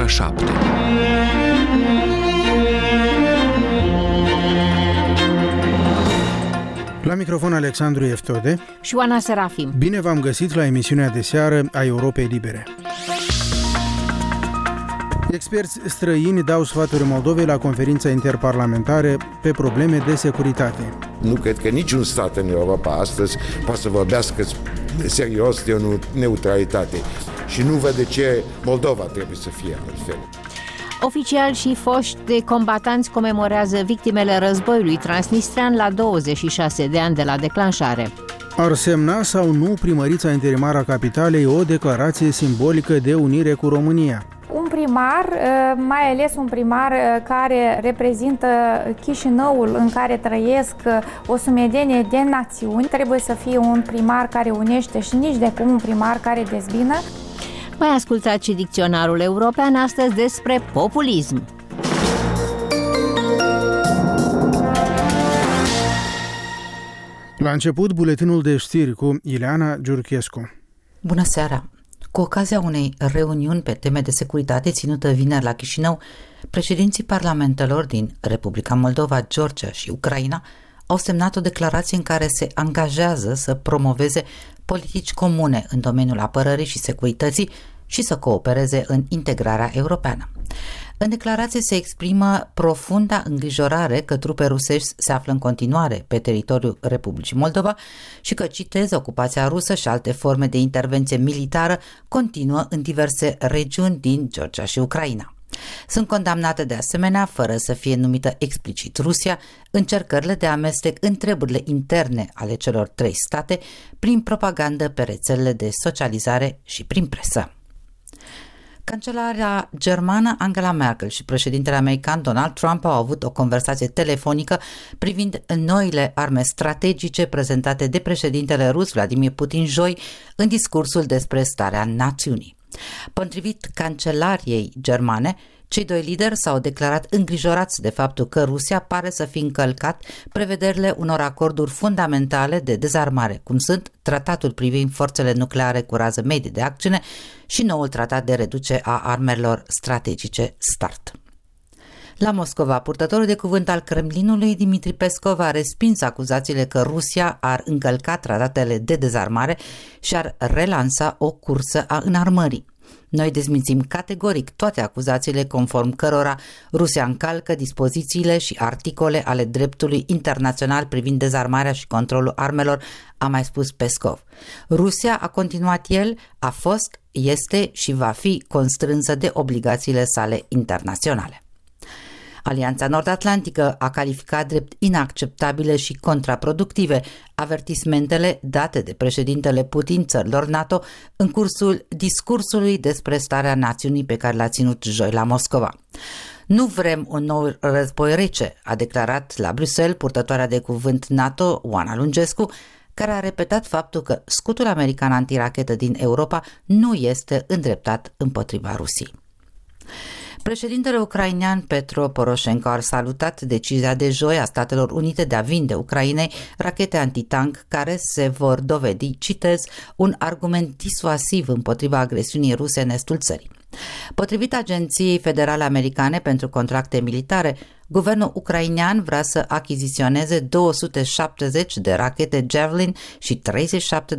7. La microfon Alexandru Eftode și Oana Serafim. Bine v-am găsit la emisiunea de seară a Europei Libere. Experți străini dau sfaturi Moldovei la conferința interparlamentară pe probleme de securitate. Nu cred că niciun stat în Europa astăzi poate să vorbească serios de o neutralitate și nu văd de ce Moldova trebuie să fie altfel. Oficiali și foști combatanți comemorează victimele războiului transnistrean la 26 de ani de la declanșare. Ar semna sau nu primărița interimară a capitalei o declarație simbolică de unire cu România? Un primar, mai ales un primar care reprezintă Chișinăul în care trăiesc o sumedenie de națiuni, trebuie să fie un primar care unește și nici de cum un primar care dezbină. Mai ascultați și dicționarul european astăzi despre populism. La început, buletinul de știri cu Ileana Giurchescu. Bună seara! Cu ocazia unei reuniuni pe teme de securitate ținută vineri la Chișinău, președinții parlamentelor din Republica Moldova, Georgia și Ucraina au semnat o declarație în care se angajează să promoveze politici comune în domeniul apărării și securității și să coopereze în integrarea europeană. În declarație se exprimă profunda îngrijorare că trupe rusești se află în continuare pe teritoriul Republicii Moldova și că, citez, ocupația rusă și alte forme de intervenție militară continuă în diverse regiuni din Georgia și Ucraina. Sunt condamnate de asemenea, fără să fie numită explicit Rusia, încercările de amestec în treburile interne ale celor trei state prin propagandă pe rețelele de socializare și prin presă. Cancelarea germană Angela Merkel și președintele american Donald Trump au avut o conversație telefonică privind noile arme strategice prezentate de președintele rus Vladimir Putin joi în discursul despre starea națiunii. Potrivit cancelariei germane, cei doi lideri s-au declarat îngrijorați de faptul că Rusia pare să fi încălcat prevederile unor acorduri fundamentale de dezarmare, cum sunt tratatul privind forțele nucleare cu rază medie de acțiune și noul tratat de reducere a armelor strategice START. La Moscova, purtătorul de cuvânt al Kremlinului, Dmitri Peskov, a respins acuzațiile că Rusia ar încălca tratatele de dezarmare și ar relansa o cursă a înarmării. Noi dezmințim categoric toate acuzațiile conform cărora Rusia încalcă dispozițiile și articole ale dreptului internațional privind dezarmarea și controlul armelor, a mai spus Peskov. Rusia, a continuat el, a fost, este și va fi constrânsă de obligațiile sale internaționale. Alianța Nord-Atlantică a calificat drept inacceptabile și contraproductive avertismentele date de președintele Putin țărilor NATO în cursul discursului despre starea națiunii pe care l-a ținut joi la Moscova. Nu vrem un nou război rece, a declarat la Bruxelles purtătoarea de cuvânt NATO, Oana Lungescu, care a repetat faptul că scutul american antirachetă din Europa nu este îndreptat împotriva Rusiei. Președintele ucrainean Petro Poroșenko a salutat decizia de joi a Statelor Unite de a vinde Ucrainei rachete antitank care se vor dovedi, citez, un argument disuasiv împotriva agresiunii ruse în estul țării. Potrivit Agenției Federale Americane pentru Contracte Militare, guvernul ucrainean vrea să achiziționeze 270 de rachete Javelin și 37